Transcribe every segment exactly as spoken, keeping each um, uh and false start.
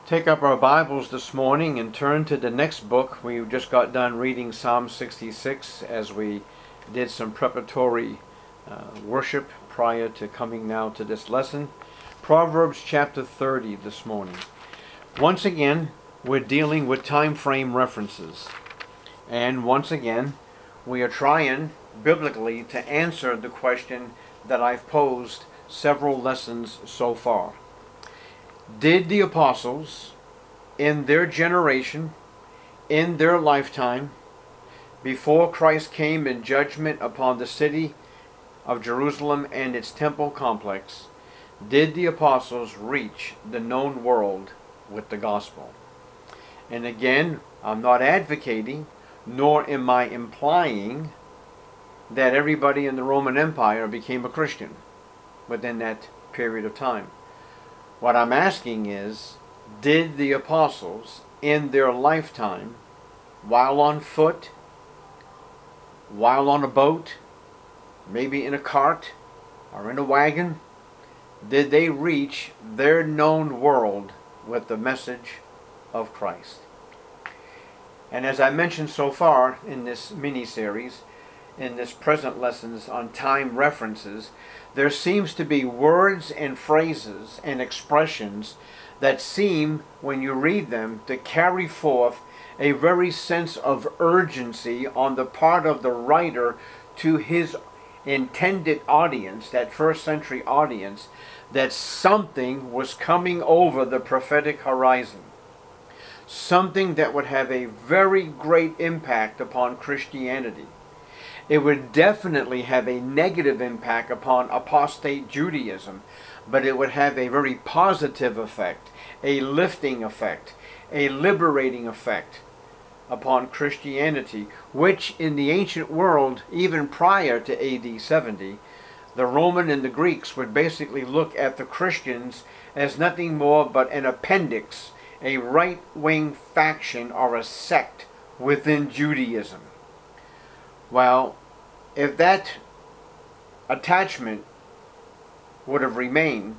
Take up our Bibles this morning and turn to the next book. We just got done reading Psalm sixty-six as we did some preparatory uh, worship prior to coming now to this lesson. Proverbs chapter thirty this morning. Once again, we're dealing with time frame references. And once again, we are trying biblically to answer the question that I've posed several lessons so far. Did the apostles, in their generation, in their lifetime, before Christ came in judgment upon the city of Jerusalem and its temple complex, did the apostles reach the known world with the gospel? And again, I'm not advocating, nor am I implying that everybody in the Roman Empire became a Christian within that period of time. What I'm asking is, did the apostles in their lifetime, while on foot, while on a boat, maybe in a cart or in a wagon, did they reach their known world with the message of Christ? And as I mentioned so far in this mini-series, in this present lessons on time references, there seems to be words and phrases and expressions that seem, when you read them, to carry forth a very sense of urgency on the part of the writer to his intended audience, that first century audience, that something was coming over the prophetic horizon. Something that would have a very great impact upon Christianity. It would definitely have a negative impact upon apostate Judaism, but it would have a very positive effect, a lifting effect, a liberating effect upon Christianity, which in the ancient world, even prior to A D seventy, the Roman and the Greeks would basically look at the Christians as nothing more but an appendix, a right-wing faction or a sect within Judaism. Well, if that attachment would have remained,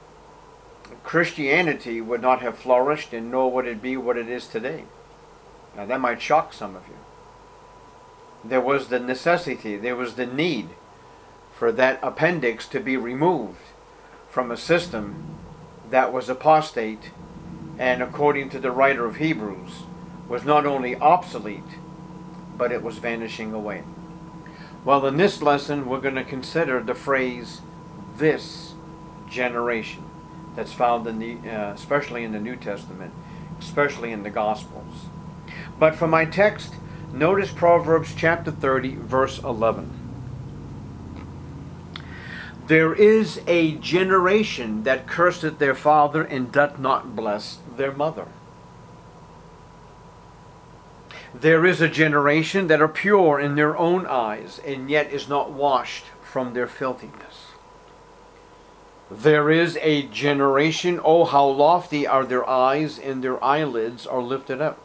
Christianity would not have flourished, and nor would it be what it is today. Now that might shock some of you. There was the necessity, there was the need for that appendix to be removed from a system that was apostate, and according to the writer of Hebrews, was not only obsolete, but it was vanishing away. Well, in this lesson, we're going to consider the phrase, this generation, that's found in the, uh, especially in the New Testament, especially in the Gospels. But for my text, notice Proverbs chapter thirty, verse eleven. There is a generation that curseth their father and doth not bless their mother. There is a generation that are pure in their own eyes, and yet is not washed from their filthiness. There is a generation, oh how lofty are their eyes, and their eyelids are lifted up.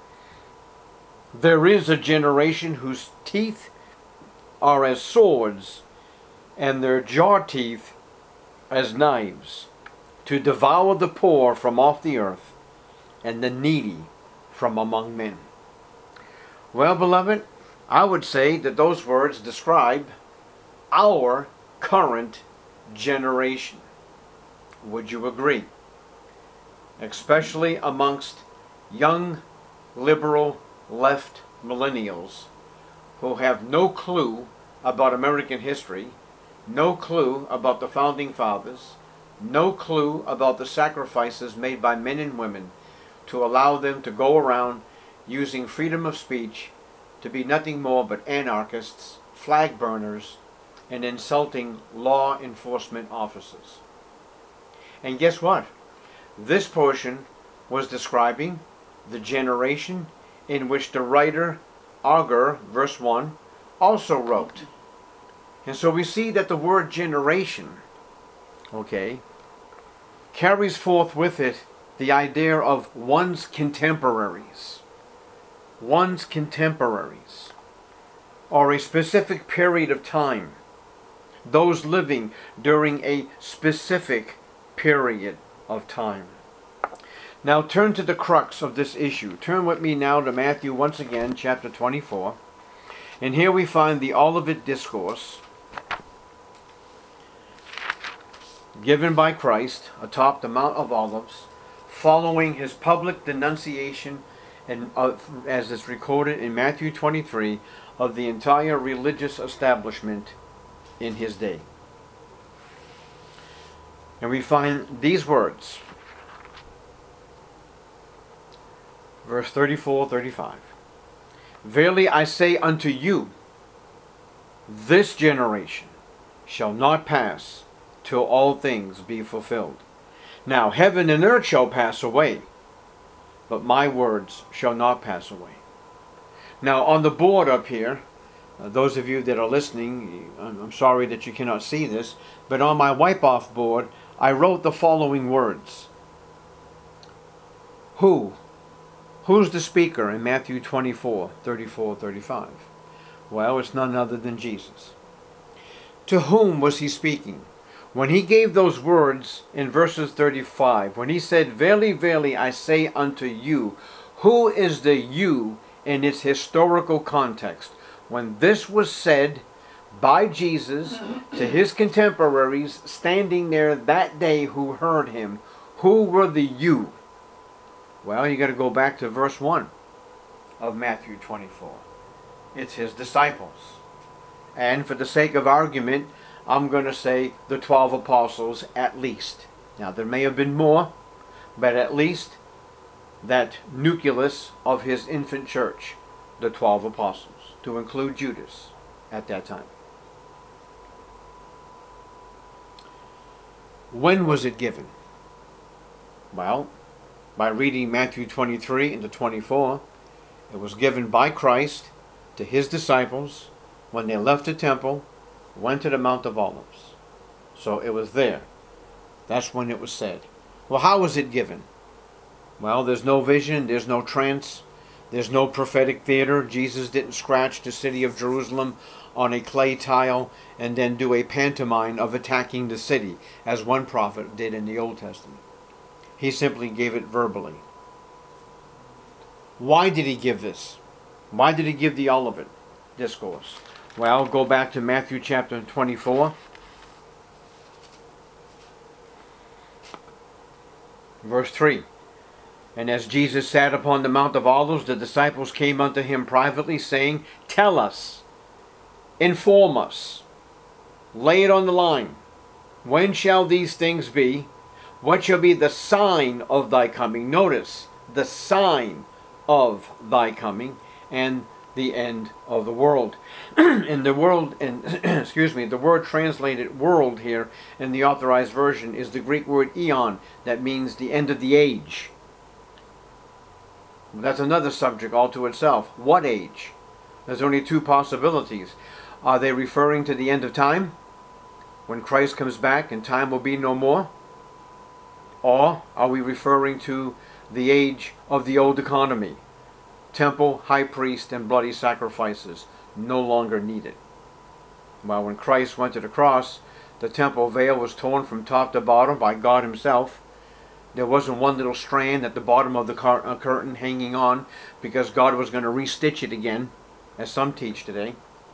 There is a generation whose teeth are as swords, and their jaw teeth as knives, to devour the poor from off the earth, and the needy from among men. Well, beloved, I would say that those words describe our current generation. Would you agree? Especially amongst young, liberal, left millennials who have no clue about American history, no clue about the Founding Fathers, no clue about the sacrifices made by men and women to allow them to go around using freedom of speech to be nothing more but anarchists, flag burners, and insulting law enforcement officers. And guess what? This portion was describing the generation in which the writer Agur, verse one, also wrote. And so we see that the word generation, okay, carries forth with it the idea of one's contemporaries. One's contemporaries, or a specific period of time, those living during a specific period of time. Now turn to the crux of this issue. Turn with me now to Matthew once again, chapter twenty-four. And here we find the Olivet Discourse given by Christ atop the Mount of Olives, following his public denunciation, and uh, as is recorded in Matthew twenty-three, of the entire religious establishment in his day. And we find these words, verse thirty-four, thirty-five. Verily I say unto you, this generation shall not pass till all things be fulfilled. Now heaven and earth shall pass away, but my words shall not pass away. Now on the board up here, uh, those of you that are listening, I'm, I'm sorry that you cannot see this, but on my wipe-off board, I wrote the following words. Who? Who's the speaker in Matthew twenty-four, thirty-four, thirty-five? Well, it's none other than Jesus. To whom was he speaking? When he gave those words in verses thirty-five, when he said, Verily, verily, I say unto you, who is the you in its historical context? When this was said by Jesus to his contemporaries standing there that day who heard him, who were the you? Well, you got to go back to verse one of Matthew twenty-four. It's his disciples. And for the sake of argument, I'm going to say the twelve apostles at least. Now, there may have been more, but at least that nucleus of his infant church, the twelve apostles, to include Judas at that time. When was it given? Well, by reading Matthew twenty-three into twenty-four, it was given by Christ to his disciples when they left the temple, went to the Mount of Olives. So it was there. That's when it was said. Well, how was it given? Well, there's no vision, there's no trance, there's no prophetic theater. Jesus didn't scratch the city of Jerusalem on a clay tile and then do a pantomime of attacking the city, as one prophet did in the Old Testament. He simply gave it verbally. Why did he give this? Why did he give the Olivet Discourse? Well, go back to Matthew chapter twenty-four. Verse three. And as Jesus sat upon the Mount of Olives, the disciples came unto him privately, saying, Tell us, inform us, lay it on the line. When shall these things be? What shall be the sign of thy coming? Notice, the sign of thy coming and the end of the world. In the world, in, excuse me, the word translated world here in the Authorized Version is the Greek word eon, that means the end of the age. That's another subject all to itself. What age? There's only two possibilities. Are they referring to the end of time, when Christ comes back and time will be no more? Or are we referring to the age of the old economy? Temple, high priest, and bloody sacrifices no longer needed. Well, when Christ went to the cross, the temple veil was torn from top to bottom by God himself. There wasn't one little strand at the bottom of the car- uh, curtain hanging on because God was going to restitch it again, as some teach today.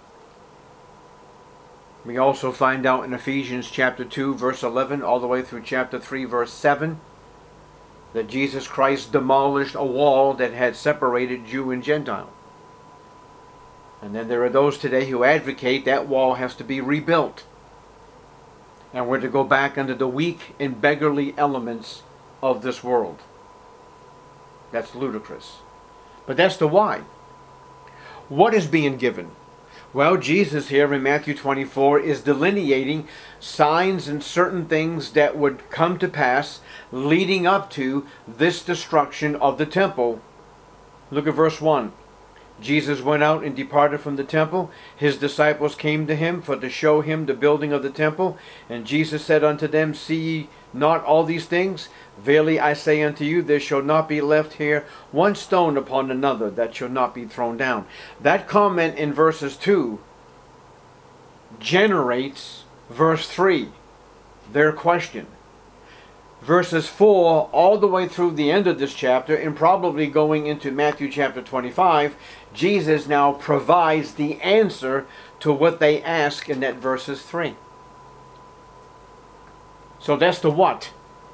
We also find out in Ephesians chapter two, verse eleven, all the way through chapter three, verse seven, that Jesus Christ demolished a wall that had separated Jew and Gentile. And then there are those today who advocate that wall has to be rebuilt. And we're to go back under the weak and beggarly elements of this world. That's ludicrous. But that's the why. What is being given? Well, Jesus here in Matthew twenty-four is delineating signs and certain things that would come to pass leading up to this destruction of the temple. Look at verse one. Jesus went out and departed from the temple. His disciples came to him for to show him the building of the temple. And Jesus said unto them, See ye not all these things? Verily I say unto you, there shall not be left here one stone upon another that shall not be thrown down. That comment in verses two generates verse three, their question. verses four all the way through the end of this chapter, and probably going into Matthew chapter twenty-five, Jesus now provides the answer to what they ask in that verses three. So that's the what.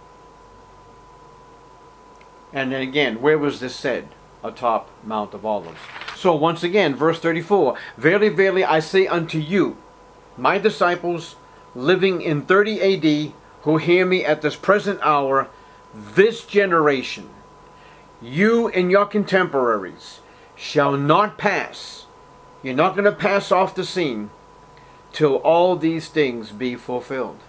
And then again, where was this said? Atop Mount of Olives. So once again, verse thirty-four, Verily, verily, I say unto you, my disciples living in thirty A D, who hear me at this present hour, this generation, you and your contemporaries, shall not pass. You're not going to pass off the scene till all these things be fulfilled.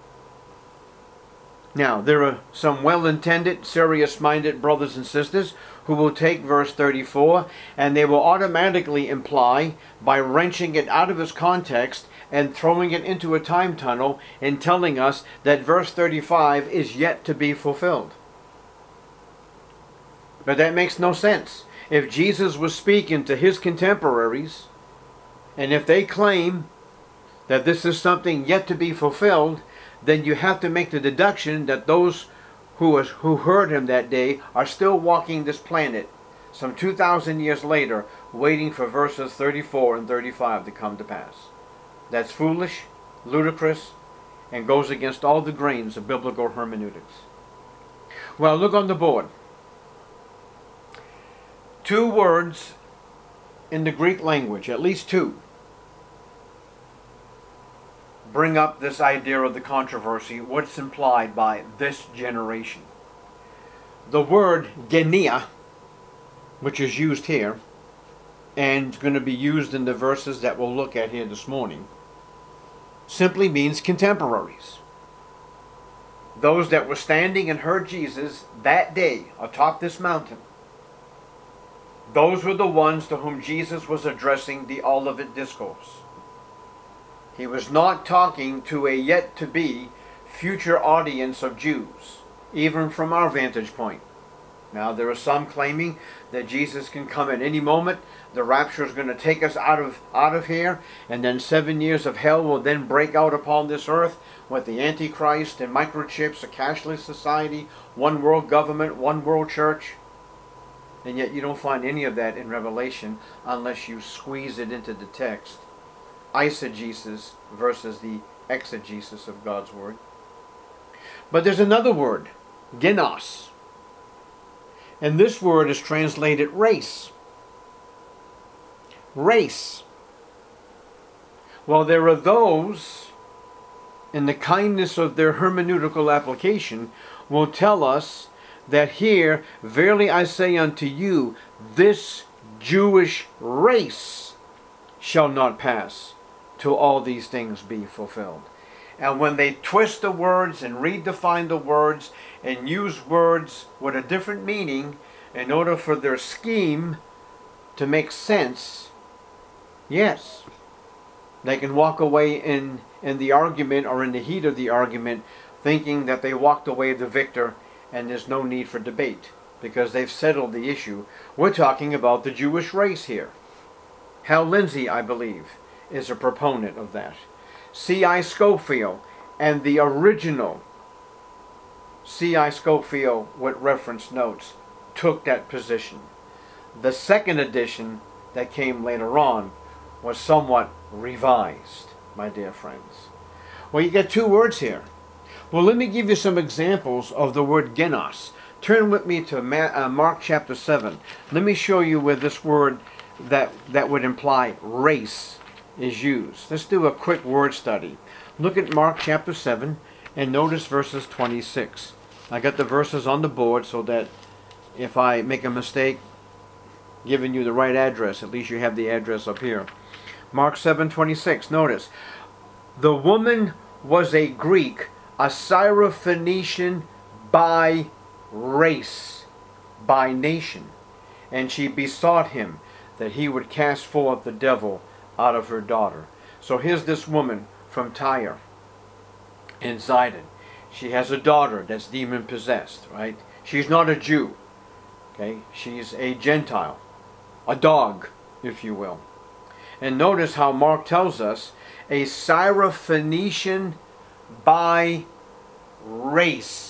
Now, there are some well-intended, serious-minded brothers and sisters who will take verse thirty-four and they will automatically imply, by wrenching it out of its context and throwing it into a time tunnel and telling us that verse thirty-five is yet to be fulfilled. But that makes no sense. If Jesus was speaking to his contemporaries, and if they claim that this is something yet to be fulfilled, then you have to make the deduction that those who, was, who heard him that day are still walking this planet some two thousand years later, waiting for verses thirty-four and thirty-five to come to pass. That's foolish, ludicrous, and goes against all the grains of biblical hermeneutics. Well, look on the board. Two words in the Greek language, at least two, bring up this idea of the controversy, what's implied by this generation. The word genia, which is used here, and going to be used in the verses that we'll look at here this morning, simply means contemporaries. Those that were standing and heard Jesus that day atop this mountain, those were the ones to whom Jesus was addressing the Olivet Discourse. He was not talking to a yet-to-be future audience of Jews, even from our vantage point. Now, there are some claiming that Jesus can come at any moment. The rapture is going to take us out of, out of here, and then seven years of hell will then break out upon this earth with the Antichrist and microchips, a cashless society, one world government, one world church. And yet you don't find any of that in Revelation unless you squeeze it into the text. Eisegesis versus the exegesis of God's Word. But there's another word, genos. And this word is translated race. Race. Well, there are those, in the kindness of their hermeneutical application, will tell us that here, verily I say unto you, this Jewish race shall not pass till all these things be fulfilled. And when they twist the words and redefine the words and use words with a different meaning in order for their scheme to make sense, yes, they can walk away in, in the argument or in the heat of the argument thinking that they walked away the victor and there's no need for debate because they've settled the issue. We're talking about the Jewish race here. Hal Lindsey, I believe, is a proponent of that. C I Scofield and the original C I Scofield with reference notes took that position. The second edition that came later on was somewhat revised, my dear friends. Well, you get two words here. Well, let me give you some examples of the word genos. Turn with me to Mark chapter seven. Let me show you where this word that, that would imply race is used. Let's do a quick word study. Look at Mark chapter seven and notice verses twenty-six. I got the verses on the board so that if I make a mistake giving you the right address, at least you have the address up here. Mark seven twenty-six. Notice, the woman was a Greek, a Syrophoenician by race, by nation, and she besought him that he would cast forth the devil out of her daughter. So here's this woman from Tyre in Zidon. She has a daughter that's demon possessed, right? She's not a Jew, okay? She's a Gentile, a dog, if you will. And notice how Mark tells us a Syrophoenician by race.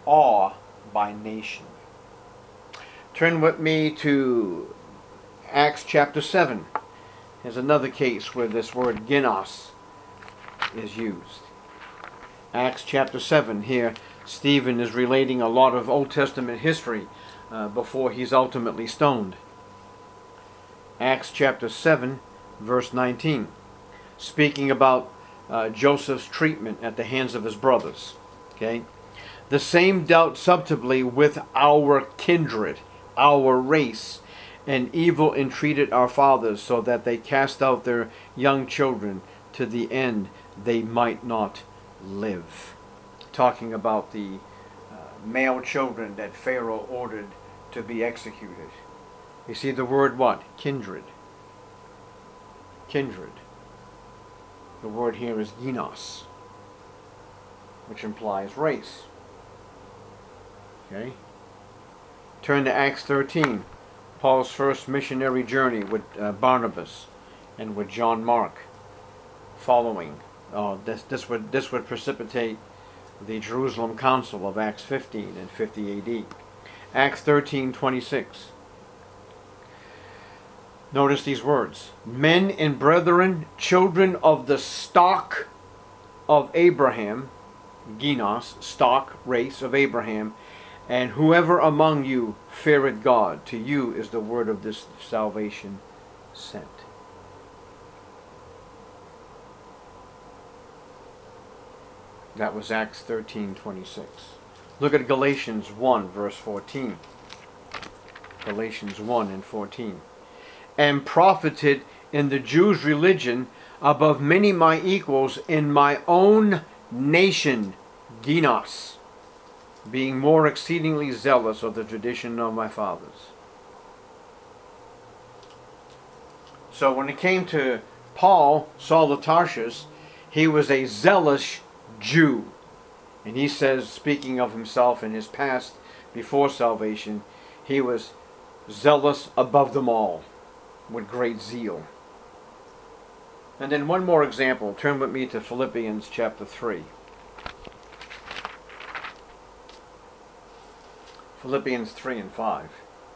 awe by nation. Turn with me to Acts chapter seven. Here's another case where this word ginos is used. Acts chapter seven. Here Stephen is relating a lot of Old Testament history uh, before he's ultimately stoned. Acts chapter seven, verse nineteen. Speaking about uh, Joseph's treatment at the hands of his brothers. Okay? The same dealt subtilly with our kindred, our race, and evil entreated our fathers, so that they cast out their young children to the end they might not live. Talking about the uh, male children that Pharaoh ordered to be executed. You see the word what? Kindred. Kindred. The word here is ginos, which implies race. Okay? Turn to Acts thirteen. Paul's first missionary journey with uh, Barnabas and with John Mark. Following, uh, this this would this would precipitate the Jerusalem Council of Acts fifteen and fifty A D. Acts thirteen twenty-six. Notice these words: men and brethren, children of the stock of Abraham, ginos, stock, race of Abraham, and whoever among you feareth God, to you is the word of this salvation sent. That was Acts thirteen twenty-six. Look at Galatians one, verse fourteen. Galatians one and fourteen. And profited in the Jews' religion above many my equals in my own nation, ginos, being more exceedingly zealous of the tradition of my fathers. So when it came to Paul, Saul of Tarsus, he was a zealous Jew. And he says, speaking of himself in his past before salvation, he was zealous above them all, with great zeal. And then one more example. Turn with me to Philippians chapter three. Philippians three and five.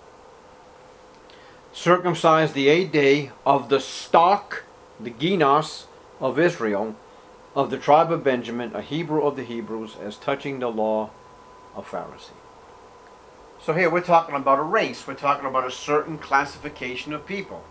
Circumcised the eighth day of the stock, the ginos of Israel, of the tribe of Benjamin, a Hebrew of the Hebrews, as touching the law of Pharisee. So here we're talking about a race. We're talking about a certain classification of people.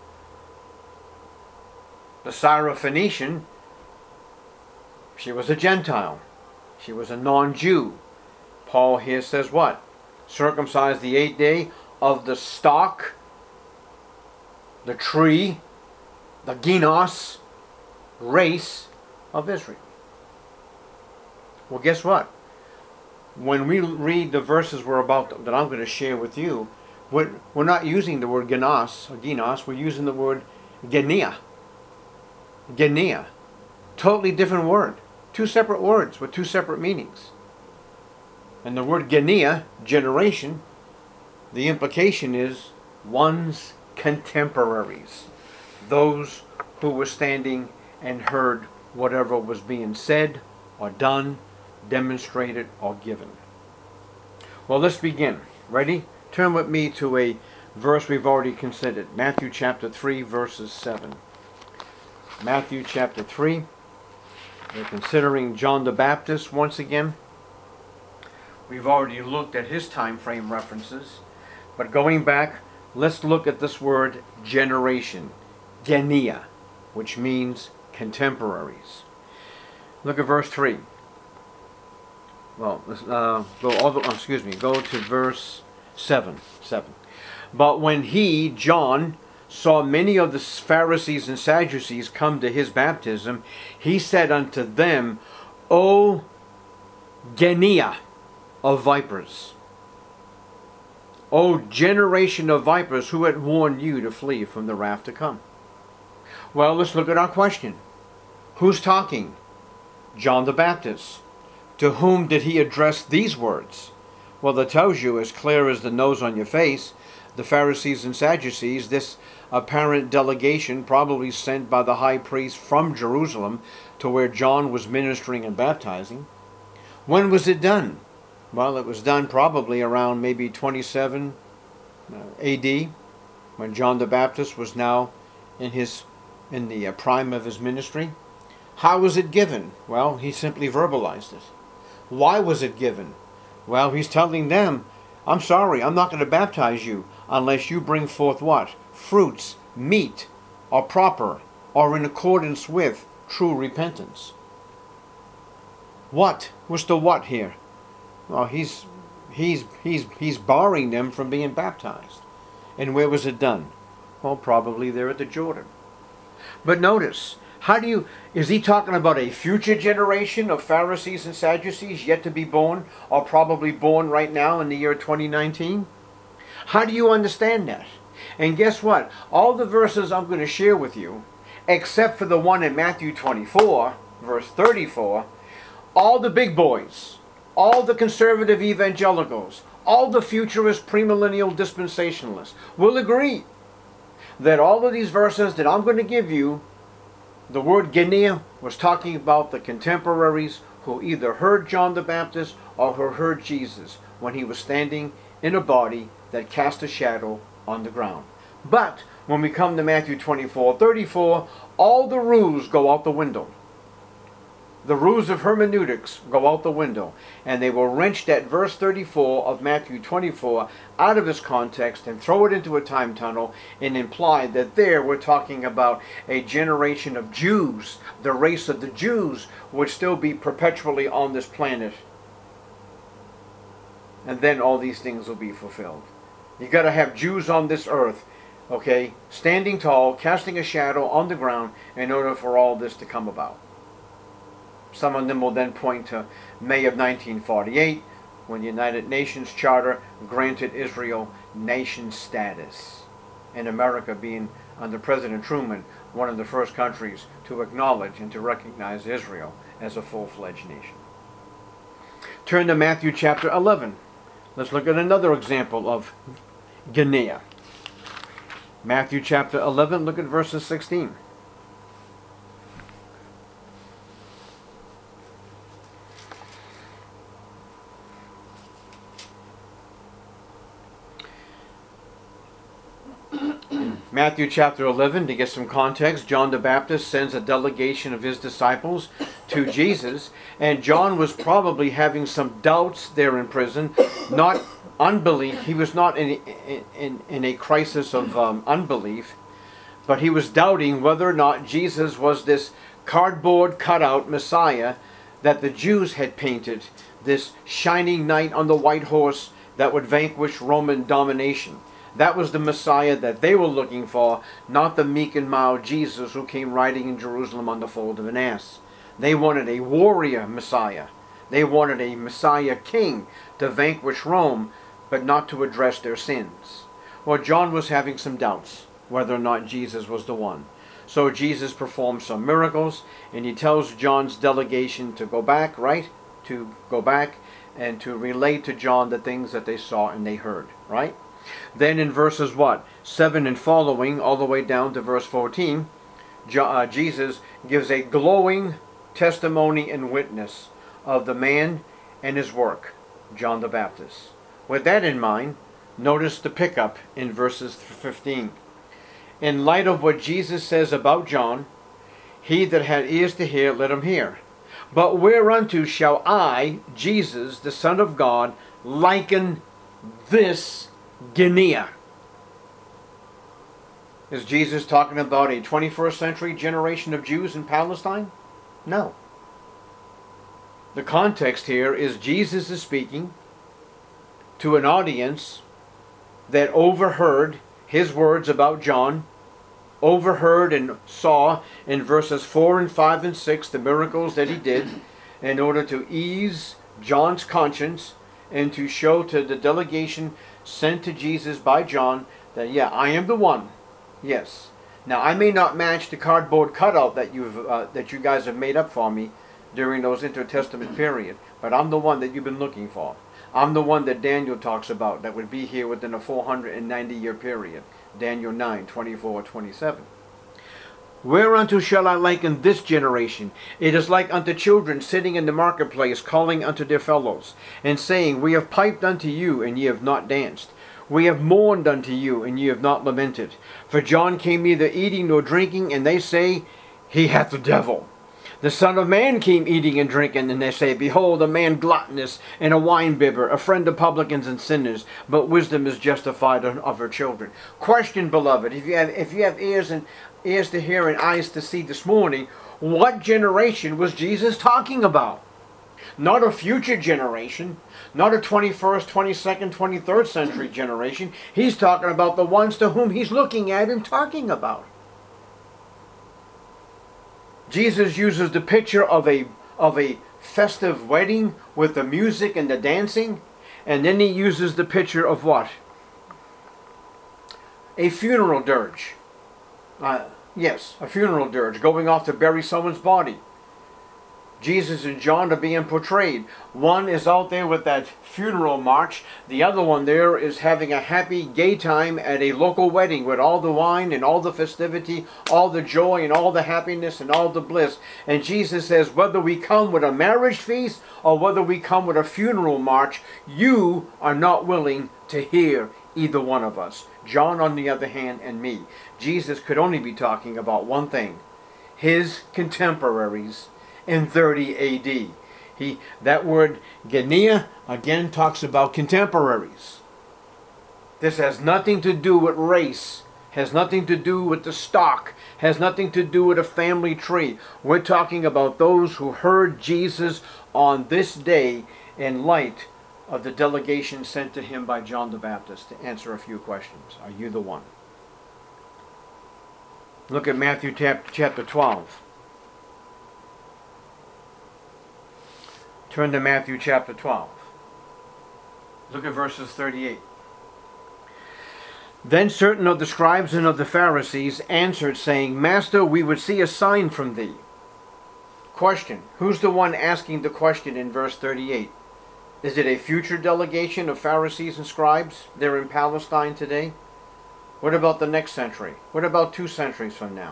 The Syrophoenician, she was a Gentile. She was a non-Jew. Paul here says what? Circumcised the eighth day of the stock, the tree, the ginos, race of Israel. Well, guess what? When we read the verses we're about that I'm going to share with you, we're, we're not using the word ginos or ginos. We're using the word genia. Genia. Totally different word. Two separate words with two separate meanings. And the word genia, generation, the implication is one's contemporaries. Those who were standing and heard whatever was being said or done, demonstrated or given. Well, let's begin. Ready? Turn with me to a verse we've already considered. Matthew chapter three, verses seven. Matthew chapter three. We're considering John the Baptist once again. We've already looked at his time frame references. But going back, let's look at this word generation. Genia, which means contemporaries. Look at verse three. Well, let's uh, go all the, oh, excuse me, go to verse seven. seven. But when he, John, saw many of the Pharisees and Sadducees come to his baptism, he said unto them, O genia of vipers, O generation of vipers, who had warned you to flee from the wrath to come? Well, let's look at our question. Who's talking? John the Baptist. To whom did he address these words? Well, that tells you as clear as the nose on your face, the Pharisees and Sadducees, this apparent delegation probably sent by the high priest from Jerusalem to where John was ministering and baptizing. When was it done? Well, it was done probably around maybe twenty-seven uh, A D, when John the Baptist was now in his in the uh, prime of his ministry. How was it given? Well, he simply verbalized it. Why was it given? Well, he's telling them, I'm sorry, I'm not going to baptize you unless you bring forth what? Fruits, meat, or proper, or in accordance with true repentance. What? What's the what here? Well, he's he's he's he's barring them from being baptized. And where was it done? Well, probably there at the Jordan. But notice, how do you, is he talking about a future generation of Pharisees and Sadducees yet to be born, or probably born right now in the year twenty nineteen? How do you understand that? And guess what? All the verses I'm going to share with you, except for the one in Matthew twenty-four, verse thirty-four, all the big boys, all the conservative evangelicals, all the futurist premillennial dispensationalists will agree that all of these verses that I'm going to give you, the word Genea was talking about the contemporaries who either heard John the Baptist or who heard Jesus when he was standing in a body that cast a shadow on the ground. But when we come to Matthew twenty-four thirty-four, all the rules go out the window. The rules of hermeneutics go out the window, and they will wrench that verse thirty-four of Matthew twenty-four out of its context and throw it into a time tunnel and imply that there we're talking about a generation of Jews, the race of the Jews would still be perpetually on this planet. And then all these things will be fulfilled. You got to have Jews on this earth, okay, standing tall, casting a shadow on the ground in order for all this to come about. Some of them will then point to May of nineteen forty-eight, when the United Nations Charter granted Israel nation status, and America being, under President Truman, one of the first countries to acknowledge and to recognize Israel as a full-fledged nation. Turn to Matthew chapter eleven. Let's look at another example of Genea. Matthew chapter eleven, look at verses sixteen. Matthew chapter eleven, to get some context, John the Baptist sends a delegation of his disciples to Jesus, and John was probably having some doubts there in prison, not unbelief. He was not in, in, in a crisis of um, unbelief, but he was doubting whether or not Jesus was this cardboard cutout Messiah that the Jews had painted, this shining knight on the white horse that would vanquish Roman domination. That was the Messiah that they were looking for, not the meek and mild Jesus who came riding in Jerusalem on the fold of an ass. They wanted a warrior Messiah. They wanted a Messiah king to vanquish Rome, but not to address their sins. Well, John was having some doubts whether or not Jesus was the one. So Jesus performs some miracles, and he tells John's delegation to go back, right? To go back and to relate to John the things that they saw and they heard, right? Then in verses what? seven and following, all the way down to verse fourteen, uh, Jesus gives a glowing testimony and witness of the man and his work, John the Baptist. With that in mind, notice the pickup in verses fifteen. In light of what Jesus says about John, he that had ears to hear, let him hear. But whereunto shall I, Jesus, the Son of God, liken this Genea? Is Jesus talking about a twenty-first century generation of Jews in Palestine? No. The context here is Jesus is speaking to an audience that overheard his words about John, overheard and saw in verses four and five and six the miracles that he did in order to ease John's conscience and to show to the delegation sent to Jesus by John that, yeah, I am the one. Yes. Now, I may not match the cardboard cutout that you've uh, that you guys have made up for me during those intertestament period, but I'm the one that you've been looking for. I'm the one that Daniel talks about that would be here within a four hundred ninety year period. Daniel nine, twenty-four, twenty-seven. Whereunto shall I liken this generation? It is like unto children sitting in the marketplace, calling unto their fellows, and saying, We have piped unto you, and ye have not danced. We have mourned unto you, and ye have not lamented. For John came neither eating nor drinking, and they say, He hath the devil. The Son of Man came eating and drinking, and they say, Behold, a man gluttonous, and a winebibber, a friend of publicans and sinners, but wisdom is justified of her children. Question, beloved, if you have, if you have ears and ears to hear and eyes to see this morning, what generation was Jesus talking about? Not a future generation, not a twenty-first, twenty-second, twenty-third century generation. He's talking about the ones to whom he's looking at and talking about. Jesus uses the picture of a, of a festive wedding with the music and the dancing, and then he uses the picture of what? A funeral dirge. Uh, yes, a funeral dirge, going off to bury someone's body. Jesus and John are being portrayed. One is out there with that funeral march. The other one there is having a happy, gay time at a local wedding with all the wine and all the festivity, all the joy and all the happiness and all the bliss. And Jesus says, whether we come with a marriage feast or whether we come with a funeral march, you are not willing to hear either one of us. John, on the other hand, and me. Jesus could only be talking about one thing. His contemporaries in thirty A D. He, that word Genea again talks about contemporaries. This has nothing to do with race, has nothing to do with the stock, has nothing to do with a family tree. We're talking about those who heard Jesus on this day in light of the delegation sent to him by John the Baptist to answer a few questions. Are you the one? Look at Matthew chapter twelve. Turn to Matthew chapter twelve. Look at verses thirty-eight. Then certain of the scribes and of the Pharisees answered, saying, Master, we would see a sign from thee. Question. Who's the one asking the question in verse thirty-eight? Is it a future delegation of Pharisees and scribes? They're in Palestine today. What about the next century? What about two centuries from now?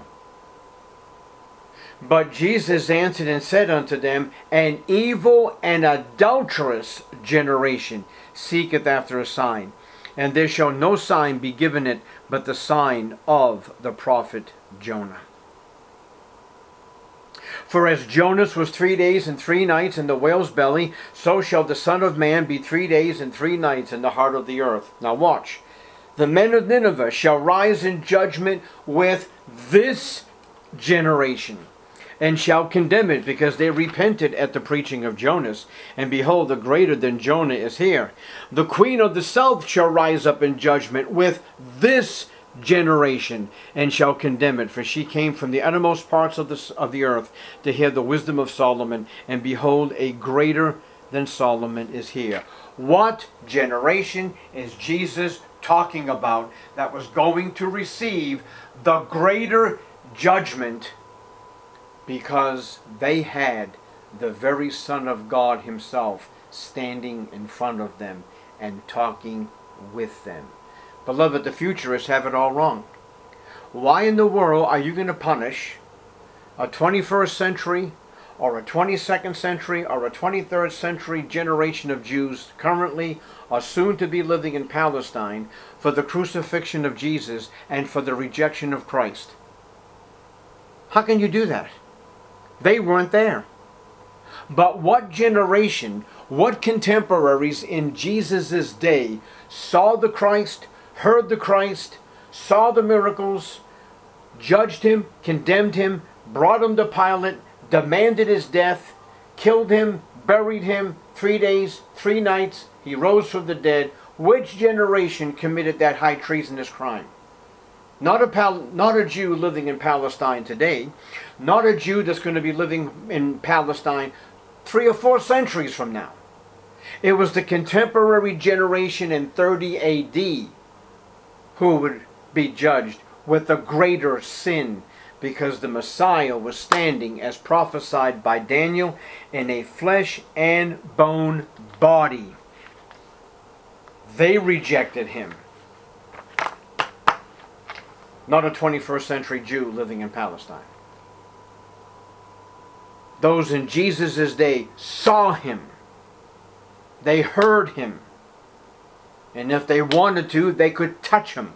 But Jesus answered and said unto them, An evil and adulterous generation seeketh after a sign, and there shall no sign be given it but the sign of the prophet Jonah. For as Jonas was three days and three nights in the whale's belly, so shall the Son of Man be three days and three nights in the heart of the earth. Now watch. The men of Nineveh shall rise in judgment with this generation, and shall condemn it, because they repented at the preaching of Jonas. And behold, the greater than Jonah is here. The queen of the south shall rise up in judgment with this generation, and shall condemn it, for she came from the uttermost parts of the, of the earth to hear the wisdom of Solomon. And behold, a greater than Solomon is here. What generation is Jesus talking about that was going to receive the greater judgment? Because they had the very Son of God himself standing in front of them and talking with them. Beloved, the futurists have it all wrong. Why in the world are you going to punish a twenty-first century or a twenty-second century or a twenty-third century generation of Jews currently or soon to be living in Palestine for the crucifixion of Jesus and for the rejection of Christ? How can you do that? They weren't there. But what generation, what contemporaries in Jesus' day saw the Christ, heard the Christ, saw the miracles, judged him, condemned him, brought him to Pilate, demanded his death, killed him, buried him, three days, three nights, he rose from the dead? Which generation committed that high treasonous crime? Not a, Pal- not a Jew living in Palestine today. Not a Jew that's going to be living in Palestine three or four centuries from now. It was the contemporary generation in thirty A D who would be judged with the greater sin, because the Messiah was standing as prophesied by Daniel in a flesh and bone body. They rejected him. not a twenty-first century Jew living in Palestine. Those in Jesus' day saw him. They heard him. And if they wanted to, they could touch him.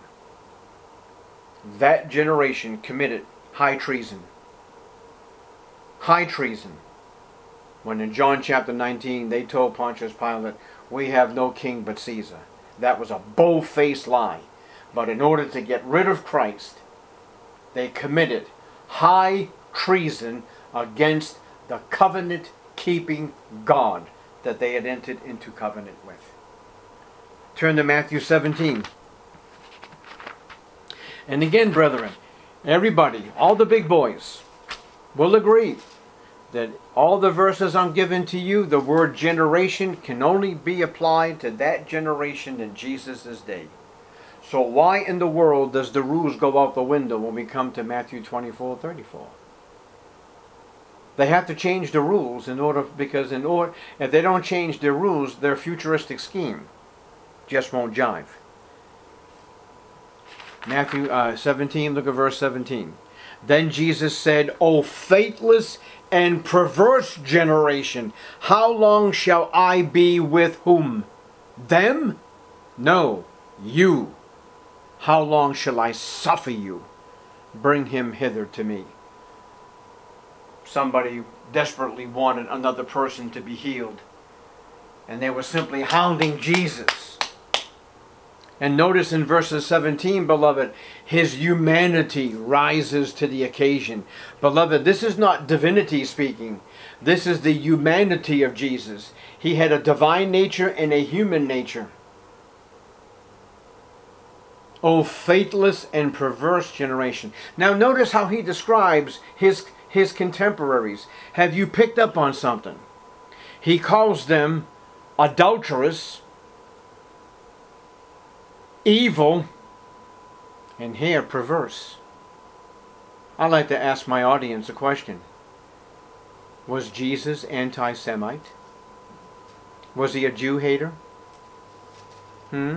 That generation committed high treason. High treason. When in John chapter nineteen they told Pontius Pilate, we have no king but Caesar. That was a bold-faced lie. But in order to get rid of Christ, they committed high treason against the covenant-keeping God that they had entered into covenant with. Turn to Matthew seventeen. And again, brethren, everybody, all the big boys, will agree that all the verses I'm giving to you, the word generation can only be applied to that generation in Jesus' day. So why in the world does the rules go out the window when we come to Matthew twenty-four thirty-four? They have to change the rules in order, because in order, if they don't change their rules, their futuristic scheme just won't jive. Matthew uh, seventeen, look at verse seventeen. Then Jesus said, O faithless and perverse generation, how long shall I be with whom? Them? No, you. How long shall I suffer you? Bring him hither to me. Somebody desperately wanted another person to be healed, and they were simply hounding Jesus. And notice in verses seventeen, beloved, his humanity rises to the occasion. Beloved, this is not divinity speaking. This is the humanity of Jesus. He had a divine nature and a human nature. O faithless and perverse generation. Now notice how he describes his, his contemporaries. Have you picked up on something? He calls them adulterous, evil, and here perverse. I'd like to ask my audience a question. Was Jesus anti-Semite? Was he a Jew hater? Hmm?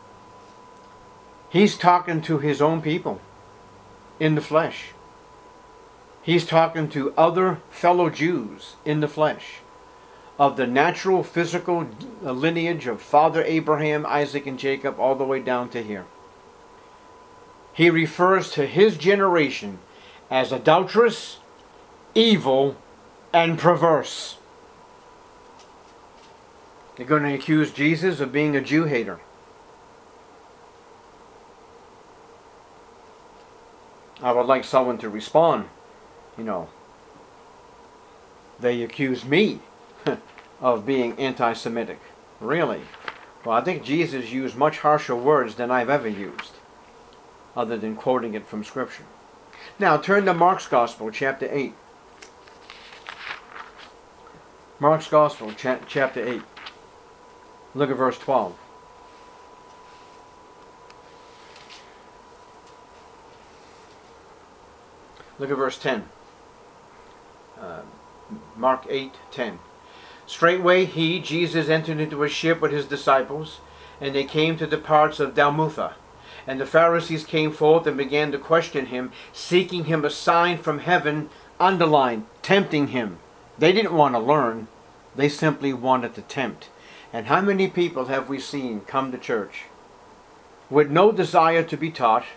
He's talking to his own people in the flesh. He's talking to other fellow Jews in the flesh, of the natural physical lineage of Father Abraham, Isaac, and Jacob, all the way down to here. He refers to his generation as adulterous, evil, and perverse. They're going to accuse Jesus of being a Jew hater. I would like someone to respond, you know, they accuse me of being anti-Semitic. Really? Well, I think Jesus used much harsher words than I've ever used, other than quoting it from Scripture. Now, turn to Mark's Gospel, chapter eight. Mark's Gospel, cha chapter eight. Look at verse twelve. Look at verse ten. Uh, Mark eight ten. Straightway he, Jesus, entered into a ship with his disciples, and they came to the parts of Dalmutha. And the Pharisees came forth and began to question him, seeking him a sign from heaven, underline, tempting him. They didn't want to learn. They simply wanted to tempt. And how many people have we seen come to church with no desire to be taught,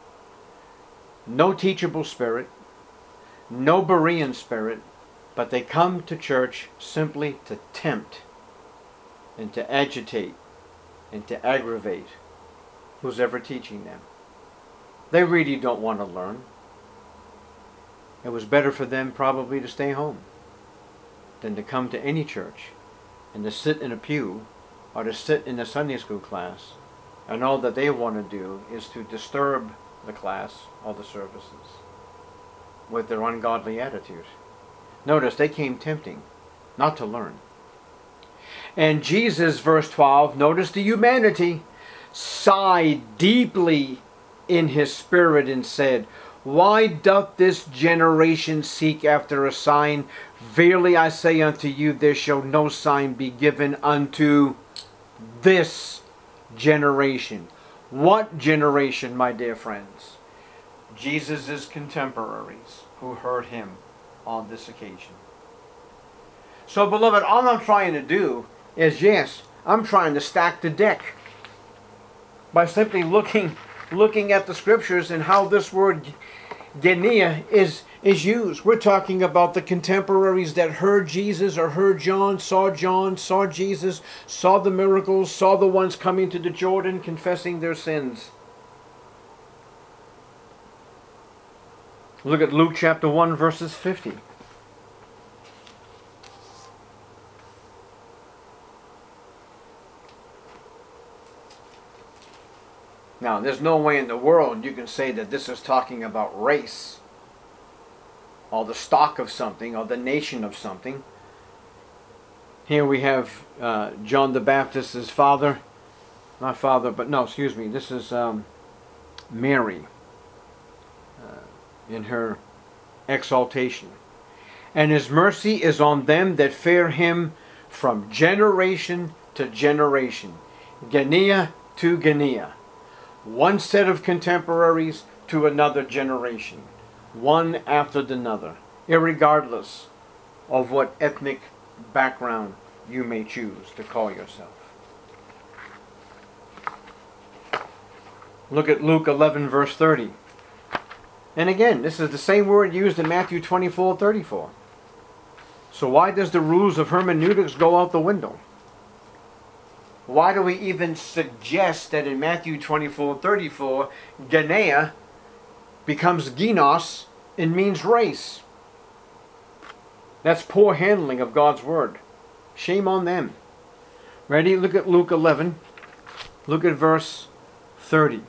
no teachable spirit, no Berean spirit, but they come to church simply to tempt and to agitate and to aggravate who's ever teaching them. They really don't want to learn. It was better for them probably to stay home than to come to any church and to sit in a pew or to sit in a Sunday school class, and all that they want to do is to disturb the class or the services with their ungodly attitude. Notice they came tempting, not to learn. And Jesus, verse twelve, notice the humanity, sighed deeply in his spirit and said, Why doth this generation seek after a sign? Verily I say unto you, there shall no sign be given unto this generation. What generation, my dear friends? Jesus' contemporaries who heard him on this occasion. So, beloved, all I'm trying to do is, yes, I'm trying to stack the deck by simply looking looking at the scriptures and how this word Genea is is used. We're talking about the contemporaries that heard Jesus or heard John, saw John, saw Jesus, saw the miracles, saw the ones coming to the Jordan confessing their sins. Look at Luke chapter one verses fifty. Now, there's no way in the world you can say that this is talking about race, or the stock of something, or the nation of something. Here we have uh, John the Baptist's father, not father, but no, excuse me, this is um, Mary uh, in her exaltation. And his mercy is on them that fear him from generation to generation. Genea to Genea. One set of contemporaries to another generation, one after another, irregardless of what ethnic background you may choose to call yourself. Look at Luke eleven verse thirty. And again, this is the same word used in Matthew twenty-four thirty-four. So why does the rules of hermeneutics go out the window? Why do we even suggest that in Matthew twenty-four thirty-four, Genea becomes Genos and means race? That's poor handling of God's word. Shame on them. Ready? Look at Luke eleven. Look at verse thirty.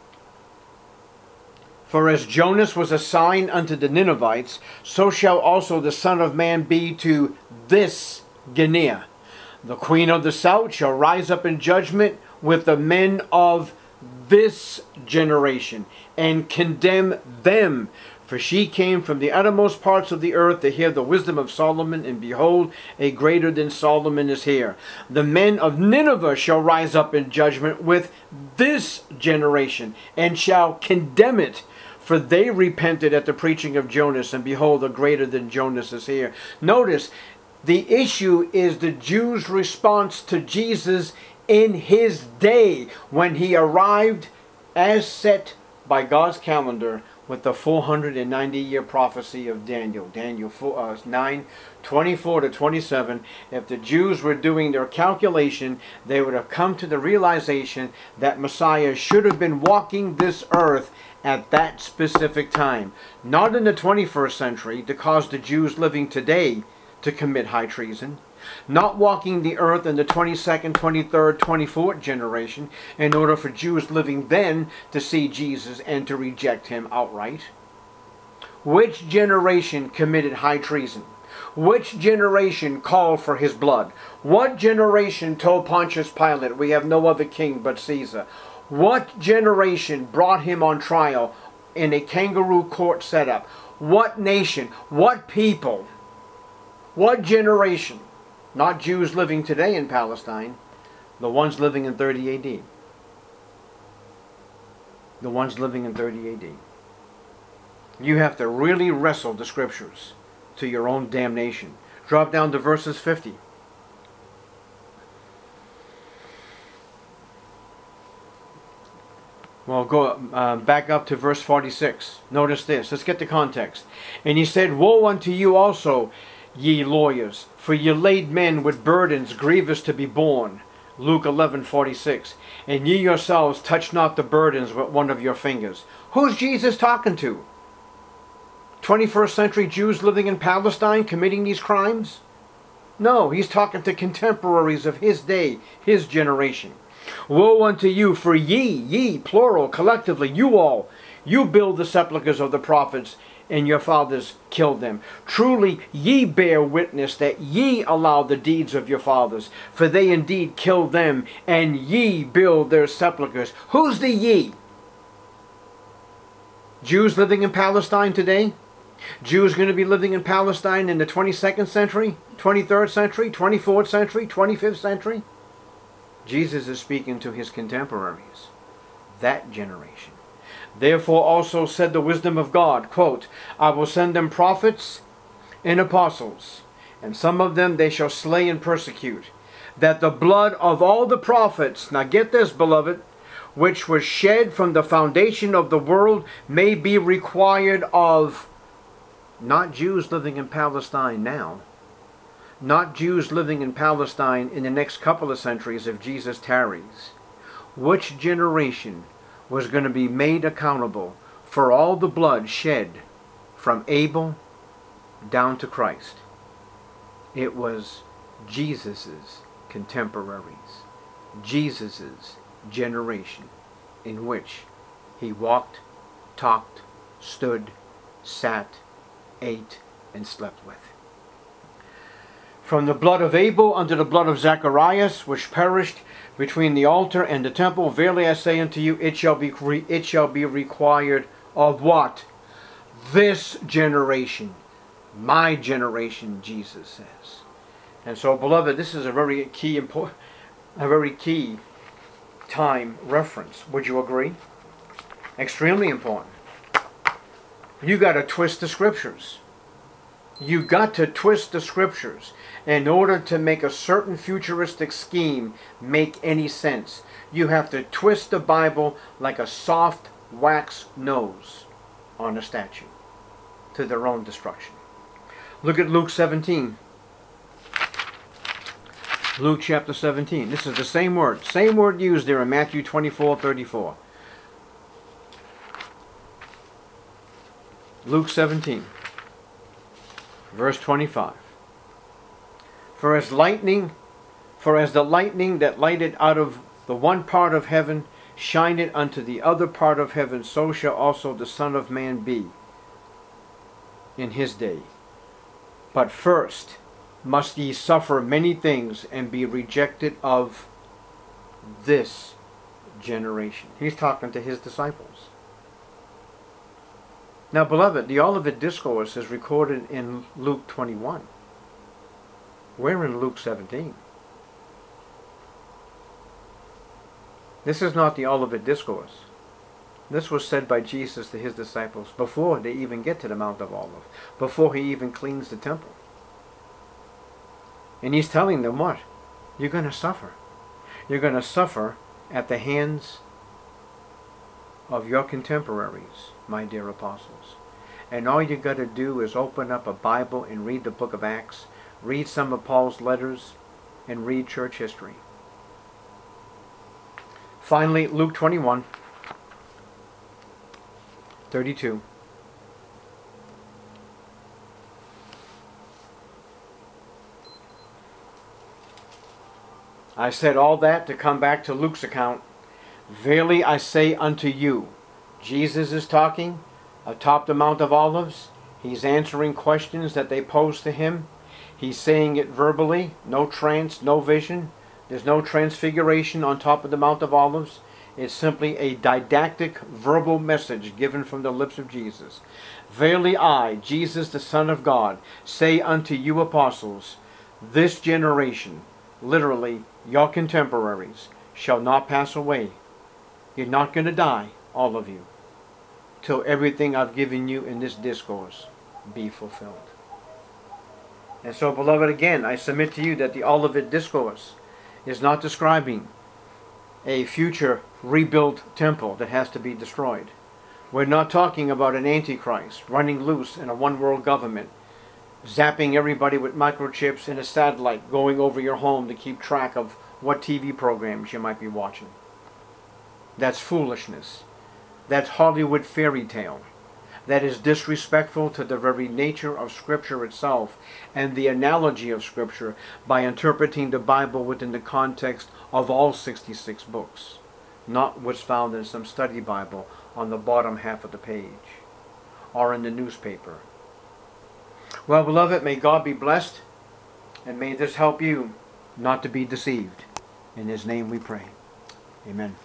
For as Jonas was a sign unto the Ninevites, so shall also the Son of Man be to this Genea. The queen of the south shall rise up in judgment with the men of this generation, and condemn them. For she came from the uttermost parts of the earth to hear the wisdom of Solomon, and behold, a greater than Solomon is here. The men of Nineveh shall rise up in judgment with this generation, and shall condemn it. For they repented at the preaching of Jonas, and behold, a greater than Jonas is here. Notice, the issue is the Jews' response to Jesus in his day, when he arrived as set by God's calendar with the four hundred ninety year prophecy of Daniel. Daniel nine, twenty-four to twenty-seven. If the Jews were doing their calculation, they would have come to the realization that Messiah should have been walking this earth at that specific time. Not in the twenty-first century to cause the Jews living today to commit high treason. Not walking the earth in the twenty-second, twenty-third, twenty-fourth generation in order for Jews living then to see Jesus and to reject him outright. Which generation committed high treason? Which generation called for his blood? What generation told Pontius Pilate, we have no other king but Caesar? What generation brought him on trial in a kangaroo court setup? What nation? What people? What generation? Not Jews living today in Palestine. The ones living in thirty A D. The ones living in thirty A D. You have to really wrestle the scriptures to your own damnation. Drop down to verses fifty. Well, go uh, back up to verse forty-six. Notice this. Let's get the context. And he said, Woe unto you also, ye lawyers, for ye laid men with burdens grievous to be borne. Luke eleven forty-six. And ye yourselves touch not the burdens with one of your fingers. Who's Jesus talking to? twenty-first century Jews living in Palestine committing these crimes? No, he's talking to contemporaries of his day, his generation. Woe unto you, for ye, ye, plural, collectively, you all, you build the sepulchres of the prophets, and your fathers killed them. Truly ye bear witness that ye allowed the deeds of your fathers, for they indeed killed them, and ye build their sepulchres. Who's the ye? Jews living in Palestine today? Jews going to be living in Palestine in the twenty-second century, twenty-third century, twenty-fourth century, twenty-fifth century? Jesus is speaking to his contemporaries, that generation. Therefore also said the wisdom of God, quote, I will send them prophets and apostles, and some of them they shall slay and persecute, that the blood of all the prophets, now get this, beloved, which was shed from the foundation of the world may be required of not Jews living in Palestine now, not Jews living in Palestine in the next couple of centuries if Jesus tarries. Which generation was going to be made accountable for all the blood shed from Abel down to Christ? It was Jesus's contemporaries, Jesus's generation, in which he walked, talked, stood, sat, ate, and slept with. From the blood of Abel unto the blood of Zacharias, which perished between the altar and the temple, verily I say unto you, it shall be re- it shall be required of what? This generation, my generation, Jesus says. And so, beloved, this is a very key, important, a very key time reference. Would you agree? Extremely important. You got to twist the scriptures. You got to twist the scriptures in order to make a certain futuristic scheme make any sense. You have to twist the Bible like a soft wax nose on a statue to their own destruction. Look at Luke seventeen. Luke chapter seventeen. This is the same word. Same word used there in Matthew twenty-four thirty-four. Luke seventeen. Verse twenty-five. For as lightning, for as the lightning that lighted out of the one part of heaven shineth unto the other part of heaven, so shall also the Son of Man be in his day. But first must ye suffer many things and be rejected of this generation. He's talking to his disciples. Now, beloved, the Olivet Discourse is recorded in Luke twenty-one. We're in Luke seventeen. This is not the Olivet Discourse. This was said by Jesus to his disciples before they even get to the Mount of Olives, before he even cleans the temple. And he's telling them what? You're going to suffer. You're going to suffer at the hands of your contemporaries, my dear apostles. And all you got to do is open up a Bible and read the book of Acts, read some of Paul's letters, and read church history. Finally, Luke twenty-one, thirty-two. I said all that to come back to Luke's account. Verily I say unto you, Jesus is talking atop the Mount of Olives. He's answering questions that they pose to him. He's saying it verbally, no trance, no vision. There's no transfiguration on top of the Mount of Olives. It's simply a didactic verbal message given from the lips of Jesus. Verily I, Jesus the Son of God, say unto you apostles, this generation, literally your contemporaries, shall not pass away. You're not going to die, all of you, till everything I've given you in this discourse be fulfilled. And so, beloved, again, I submit to you that the Olivet Discourse is not describing a future rebuilt temple that has to be destroyed. We're not talking about an antichrist running loose in a one-world government, zapping everybody with microchips and a satellite going over your home to keep track of what T V programs you might be watching. That's foolishness. That's Hollywood fairy tale. That is disrespectful to the very nature of Scripture itself and the analogy of Scripture by interpreting the Bible within the context of all sixty-six books, not what's found in some study Bible on the bottom half of the page or in the newspaper. Well, beloved, may God be blessed, and may this help you not to be deceived. In His name we pray. Amen.